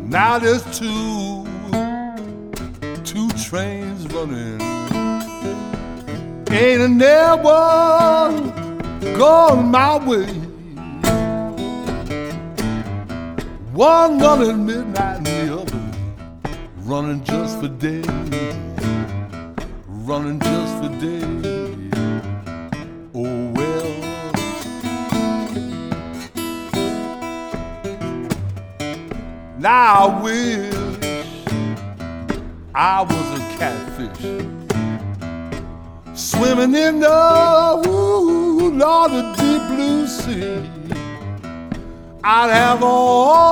Now there's two trains running. Ain't a never gone my way. One running midnight and the other running just for days. Running just for days. Oh well. Now I wish I was a catfish swimming in the Lord, the deep blue sea. I'd have all